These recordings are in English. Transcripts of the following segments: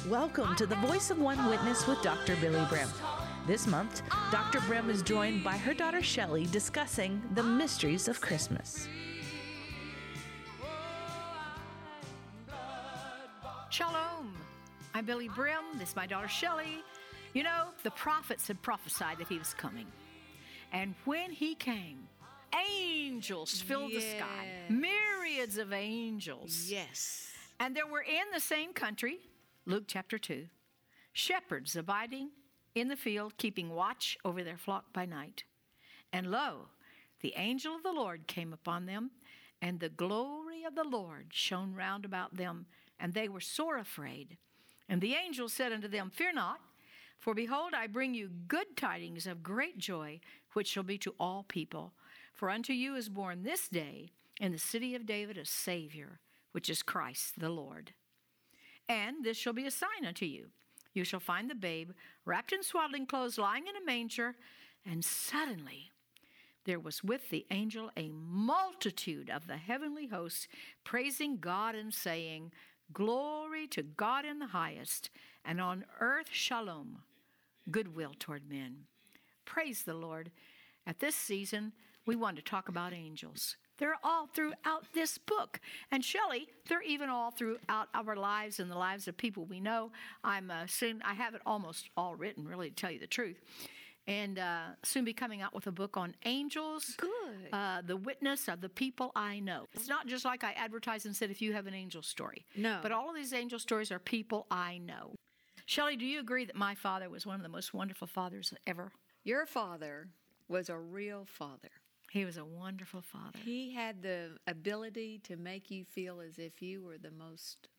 Welcome to the Voice of One Witness with Dr. Billy Brim. This month, Dr. Brim is joined by her daughter Shelley discussing the mysteries of Christmas. Shalom. I'm Billy Brim. This is my daughter Shelley. You know, the prophets had prophesied that he was coming. And when he came, angels filled the sky. Myriads of angels. Yes. And there were in the same country, Luke chapter 2, shepherds abiding in the field, keeping watch over their flock by night. And lo, the angel of the Lord came upon them, and the glory of the Lord shone round about them, and they were sore afraid. And the angel said unto them, Fear not, for behold, I bring you good tidings of great joy, which shall be to all people. For unto you is born this day in the city of David a Savior, which is Christ the Lord. And this shall be a sign unto you. You shall find the babe wrapped in swaddling clothes, lying in a manger. And suddenly there was with the angel a multitude of the heavenly hosts, praising God and saying, Glory to God in the highest, and on earth shalom, goodwill toward men. Praise the Lord. At this season, we want to talk about angels. They're all throughout this book. And Shelley, they're even all throughout our lives and the lives of people we know. I have it almost all written, really, to tell you the truth. And soon be coming out with a book on angels. Good. The witness of the people I know. It's not just like I advertised and said, if you have an angel story. No. But all of these angel stories are people I know. Shelley, do you agree that my father was one of the most wonderful fathers ever? Your father was a real father. He was a wonderful father. He had the ability to make you feel as if you were the most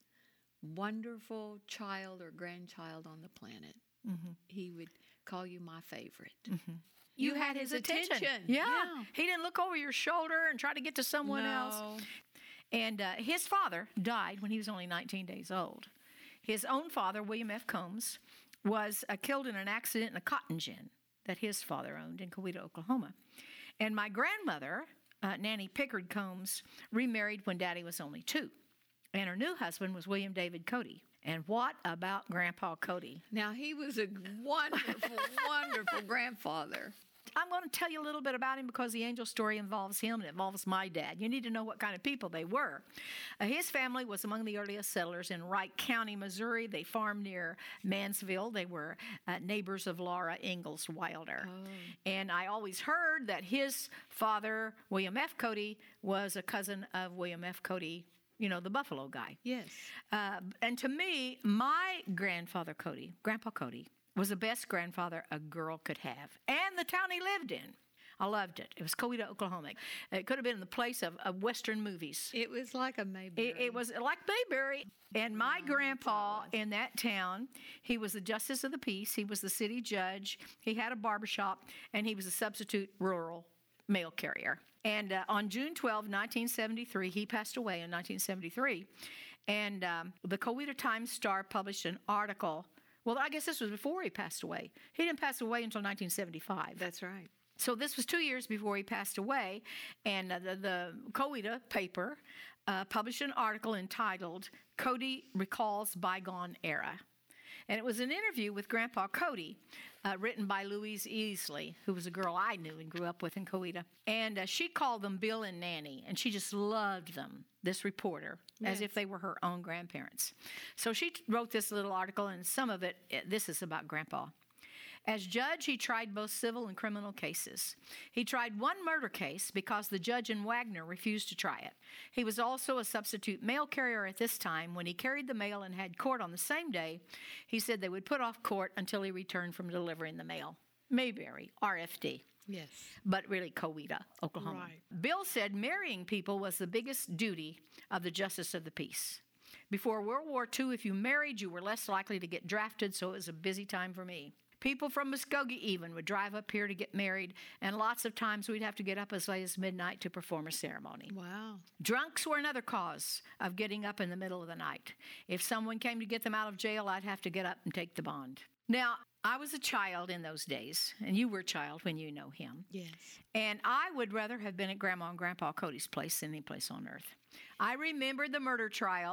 wonderful child or grandchild on the planet. Mm-hmm. He would call you my favorite. Mm-hmm. You had his attention. Yeah. He didn't look over your shoulder and try to get to someone else. And his father died when he was only 19 days old. His own father, William F. Combs, was killed in an accident in a cotton gin that his father owned in Coweta, Oklahoma. And my grandmother, Nanny Pickard Combs, remarried when Daddy was only 2. And her new husband was William David Cody. And what about Grandpa Cody? Now, he was a wonderful, wonderful grandfather. I'm going to tell you a little bit about him because the angel story involves him and it involves my dad. You need to know what kind of people they were. His family was among the earliest settlers in Wright County, Missouri. They farmed near Mansville. They were neighbors of Laura Ingalls Wilder. Oh. And I always heard that his father, William F. Cody, was a cousin of William F. Cody, you know, the Buffalo guy. Yes. And to me, my grandfather Cody, Grandpa Cody, was the best grandfather a girl could have. And the town he lived in. I loved it. It was Coweta, Oklahoma. It could have been the place of Western movies. It was like a Mayberry. It was like Mayberry. And my grandpa in that town, he was the justice of the peace. He was the city judge. He had a barbershop. And he was a substitute rural mail carrier. And on June 12, 1973, he passed away in 1973. And the Coweta Times-Star published an article. Well, I guess this was before he passed away. He didn't pass away until 1975. That's right. So this was 2 years before he passed away, and the Coweta paper published an article entitled, Cody Recalls Bygone Era. And it was an interview with Grandpa Cody, written by Louise Easley, who was a girl I knew and grew up with in Coweta. And she called them Bill and Nanny, and she just loved them, this reporter, as if they were her own grandparents. So she wrote this little article, and some of it, this is about Grandpa. As judge, he tried both civil and criminal cases. He tried one murder case because the judge in Wagner refused to try it. He was also a substitute mail carrier at this time. When he carried the mail and had court on the same day, he said they would put off court until he returned from delivering the mail. Mayberry, RFD. Yes. But really Coweta, Oklahoma. Right. Bill said marrying people was the biggest duty of the justice of the peace. Before World War II, if you married, you were less likely to get drafted, so it was a busy time for me. People from Muskogee even would drive up here to get married, and lots of times we'd have to get up as late as midnight to perform a ceremony. Wow. Drunks were another cause of getting up in the middle of the night. If someone came to get them out of jail, I'd have to get up and take the bond. Now, I was a child in those days, and you were a child when you know him. Yes. And I would rather have been at Grandma and Grandpa Cody's place than any place on earth. I remembered the murder trial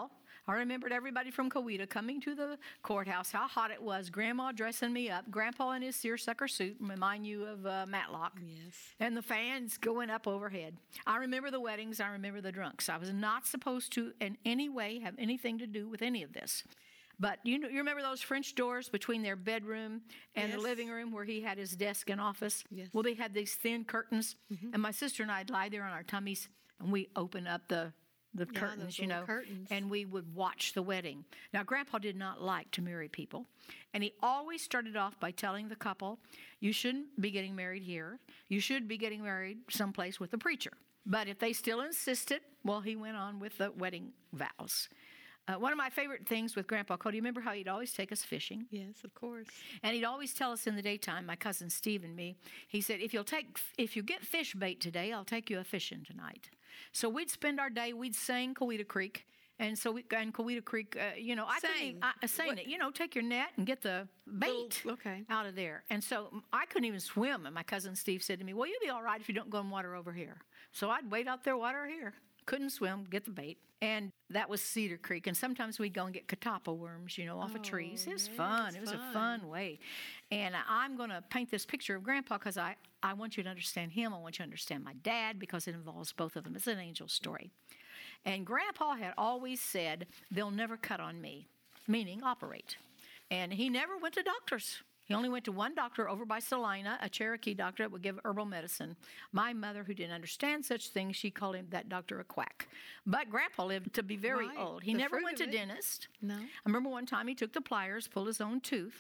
I remembered everybody from Coweta coming to the courthouse, how hot it was, Grandma dressing me up, Grandpa in his seersucker suit, remind you of Matlock. Yes. And the fans going up overhead. I remember the weddings. I remember the drunks. I was not supposed to in any way have anything to do with any of this. But you remember those French doors between their bedroom and the living room where he had his desk and office? Yes. Well, they had these thin curtains. And my sister and I'd lie there on our tummies, and we open up the curtains, curtains. and we would watch the wedding. Now, Grandpa did not like to marry people, and he always started off by telling the couple, you shouldn't be getting married here. You should be getting married someplace with a preacher. But if they still insisted, well, he went on with the wedding vows. One of my favorite things with Grandpa Cody, remember how he'd always take us fishing? Yes, of course. And he'd always tell us in the daytime, my cousin Steve and me, he said, if you get fish bait today, I'll take you a fishing tonight. So we'd spend our day, we'd sing Coweta Creek. And so in Coweta Creek, I couldn't even, take your net and get the bait out of there. And so I couldn't even swim. And my cousin Steve said to me, well, you'll be all right if you don't go in water over here. So I'd wait out there, water here. Couldn't swim, get the bait. And that was Cedar Creek. And sometimes we'd go and get catappa worms, off of trees. It was fun. It was a fun way. And I'm going to paint this picture of Grandpa because I want you to understand him. I want you to understand my dad because it involves both of them. It's an angel story. And Grandpa had always said, they'll never cut on me, meaning operate. And he never went to doctors. He only went to one doctor over by Salina, a Cherokee doctor that would give herbal medicine. My mother, who didn't understand such things, she called him that doctor a quack. But Grandpa lived to be very old. He never went to dentist. No. I remember one time he took the pliers, pulled his own tooth.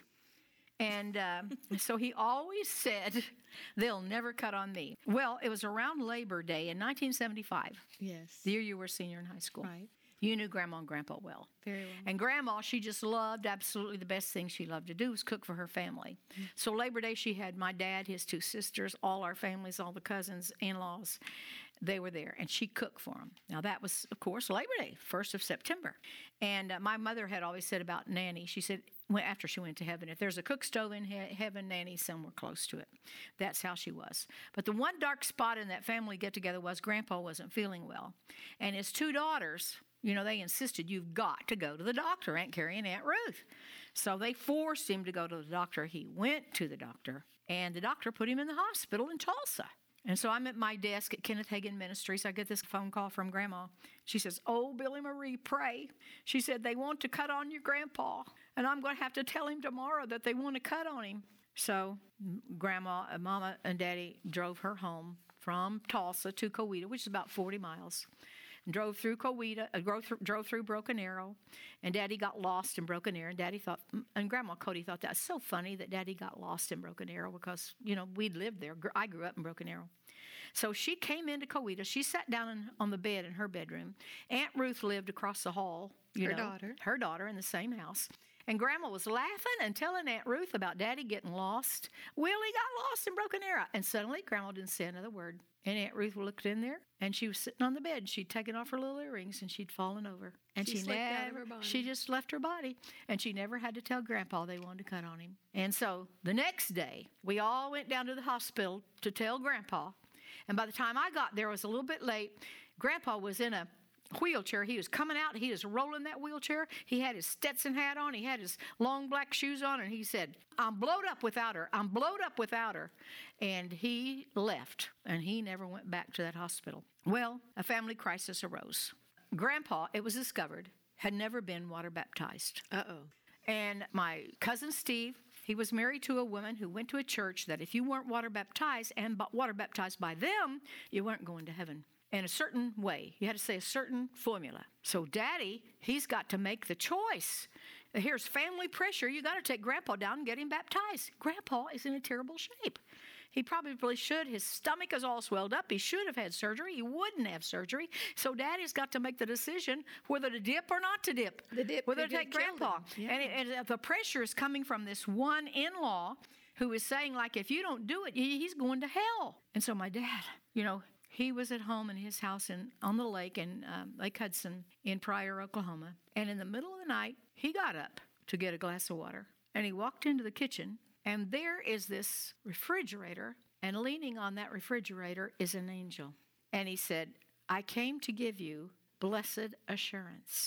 And so he always said, they'll never cut on me. Well, it was around Labor Day in 1975. Yes. The year you were a senior in high school. Right. You knew Grandma and Grandpa well. Very well. And Grandma, she just loved, absolutely the best thing she loved to do was cook for her family. So Labor Day, she had my dad, his two sisters, all our families, all the cousins, in-laws. They were there, and she cooked for them. Now, that was, of course, Labor Day, 1st of September. And my mother had always said about Nanny, she said, after she went to heaven, if there's a cook stove in heaven, Nanny's somewhere close to it. That's how she was. But the one dark spot in that family get-together was Grandpa wasn't feeling well. And his two daughters, they insisted, you've got to go to the doctor, Aunt Carrie and Aunt Ruth. So they forced him to go to the doctor. He went to the doctor, and the doctor put him in the hospital in Tulsa. And so I'm at my desk at Kenneth Hagin Ministries. I get this phone call from Grandma. She says, oh, Billy Marie, pray. She said, they want to cut on your Grandpa, and I'm going to have to tell him tomorrow that they want to cut on him. So Grandma, Mama, and Daddy drove her home from Tulsa to Coweta, which is about 40 miles. And drove through Coweta, drove through Broken Arrow, and Daddy got lost in Broken Arrow. And Daddy thought, and Grandma Cody thought that's so funny that Daddy got lost in Broken Arrow because, we'd lived there. I grew up in Broken Arrow. So she came into Coweta. She sat down on the bed in her bedroom. Aunt Ruth lived across the hall. Her daughter in the same house. And Grandma was laughing and telling Aunt Ruth about Daddy getting lost. Willie got lost in Broken Arrow. And suddenly Grandma didn't say another word. And Aunt Ruth looked in there, and she was sitting on the bed. She'd taken off her little earrings, and she'd fallen over. And she slipped out of her body. She just left her body. And she never had to tell Grandpa they wanted to cut on him. And so the next day, we all went down to the hospital to tell Grandpa. And by the time I got there, it was a little bit late. Grandpa was in a wheelchair. He was coming out. He was rolling that wheelchair. He had his Stetson hat on. He had his long black shoes on. And he said, I'm blowed up without her. I'm blowed up without her. And he left. And he never went back to that hospital. Well, a family crisis arose. Grandpa, it was discovered, had never been water baptized. Uh-oh. And my cousin Steve, he was married to a woman who went to a church that if you weren't water baptized and water baptized by them, you weren't going to heaven. In a certain way. You had to say a certain formula. So Daddy, he's got to make the choice. Here's family pressure. You got to take Grandpa down and get him baptized. Grandpa is in a terrible shape. He probably should. His stomach is all swelled up. He should have had surgery. He wouldn't have surgery. So Daddy's got to make the decision whether to dip or not to dip. Whether to take Grandpa. Yeah. And the pressure is coming from this one in-law who is saying, like, if you don't do it, he's going to hell. And so my dad, he was at home in his house on the lake in Lake Hudson in Pryor, Oklahoma. And in the middle of the night, he got up to get a glass of water. And he walked into the kitchen, and there is this refrigerator, and leaning on that refrigerator is an angel. And he said, I came to give you blessed assurance.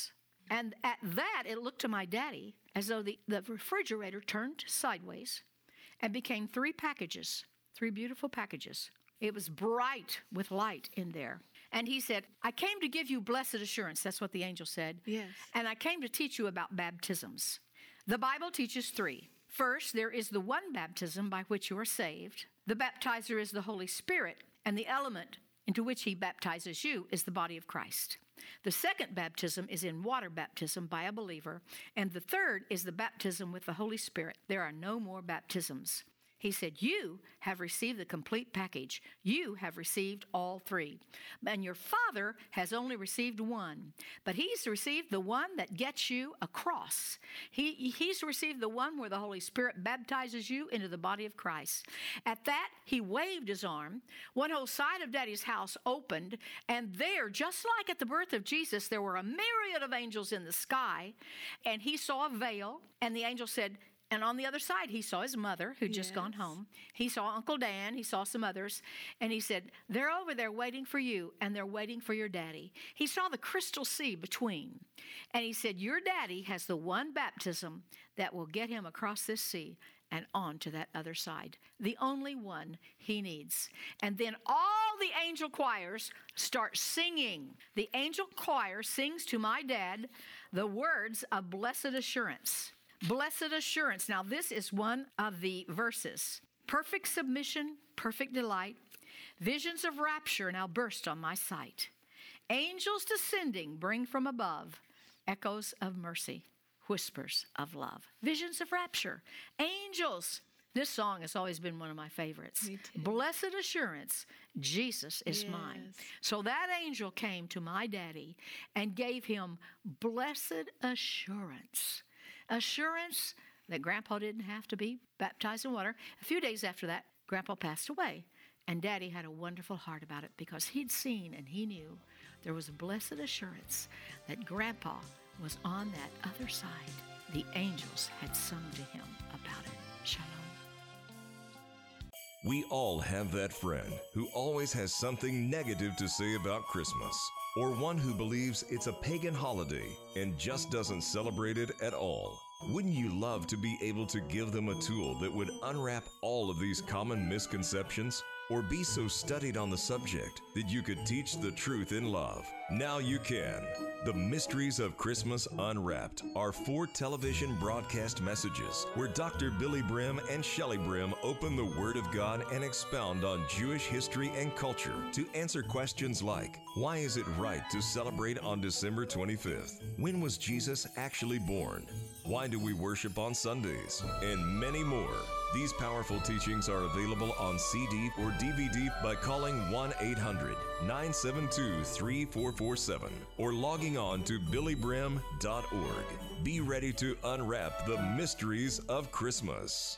And at that, it looked to my daddy as though the refrigerator turned sideways and became 3 packages, 3 beautiful packages. It was bright with light in there. And he said, I came to give you blessed assurance. That's what the angel said. Yes. And I came to teach you about baptisms. The Bible teaches 3. First, there is the one baptism by which you are saved. The baptizer is the Holy Spirit, and the element into which he baptizes you is the body of Christ. The second baptism is in water baptism by a believer, and the third is the baptism with the Holy Spirit. There are no more baptisms. He said, you have received the complete package. You have received all 3. And your father has only received 1. But he's received the one that gets you across. He's received the one where the Holy Spirit baptizes you into the body of Christ. At that, he waved his arm. One whole side of Daddy's house opened. And there, just like at the birth of Jesus, there were a myriad of angels in the sky. And he saw a veil. And the angel said, and on the other side, he saw his mother, who'd just gone home. He saw Uncle Dan. He saw some others. And he said, they're over there waiting for you, and they're waiting for your daddy. He saw the crystal sea between. And he said, your daddy has the one baptism that will get him across this sea and on to that other side. The only one he needs. And then all the angel choirs start singing. The angel choir sings to my dad the words of blessed assurance. Blessed assurance. Now, this is one of the verses. Perfect submission, perfect delight. Visions of rapture now burst on my sight. Angels descending bring from above echoes of mercy, whispers of love. Visions of rapture. Angels. This song has always been one of my favorites. Me too. Blessed assurance, Jesus is mine. So that angel came to my daddy and gave him blessed assurance. Assurance that Grandpa didn't have to be baptized in water. A few days after that, Grandpa passed away. And Daddy had a wonderful heart about it because he'd seen and he knew there was a blessed assurance that Grandpa was on that other side. The angels had sung to him about it. Shalom. We all have that friend who always has something negative to say about Christmas, or one who believes it's a pagan holiday and just doesn't celebrate it at all. Wouldn't you love to be able to give them a tool that would unwrap all of these common misconceptions? Or be so studied on the subject that you could teach the truth in love? Now you can. The Mysteries of Christmas Unwrapped are 4 television broadcast messages where Dr. Billy Brim and Shelley Brim open the Word of God and expound on Jewish history and culture to answer questions like, why is it right to celebrate on December 25th? When was Jesus actually born? Why do we worship on Sundays? And many more. These powerful teachings are available on CD or DVD by calling 1-800-972-3447 or logging on to billybrim.org. Be ready to unwrap the mysteries of Christmas.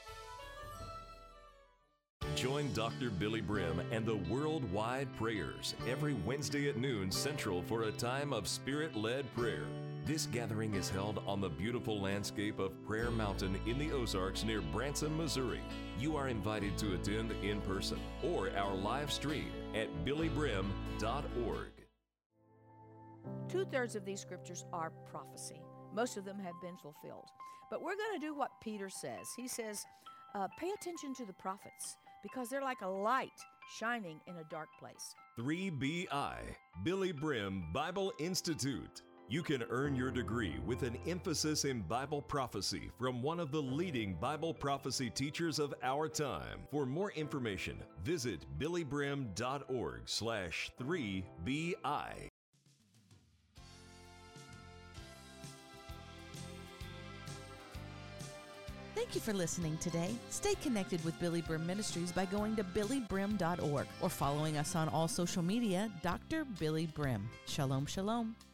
Join Dr. Billy Brim and the Worldwide Prayers every Wednesday at noon Central for a time of Spirit-led prayer. This gathering is held on the beautiful landscape of Prayer Mountain in the Ozarks near Branson, Missouri. You are invited to attend in person or our live stream at billybrim.org. 2/3 of these scriptures are prophecy. Most of them have been fulfilled. But we're going to do what Peter says. He says, pay attention to the prophets because they're like a light shining in a dark place. 3BI, Billy Brim Bible Institute. You can earn your degree with an emphasis in Bible prophecy from one of the leading Bible prophecy teachers of our time. For more information, visit billybrim.org/3BI. Thank you for listening today. Stay connected with Billy Brim Ministries by going to billybrim.org or following us on all social media, Dr. Billy Brim. Shalom, shalom.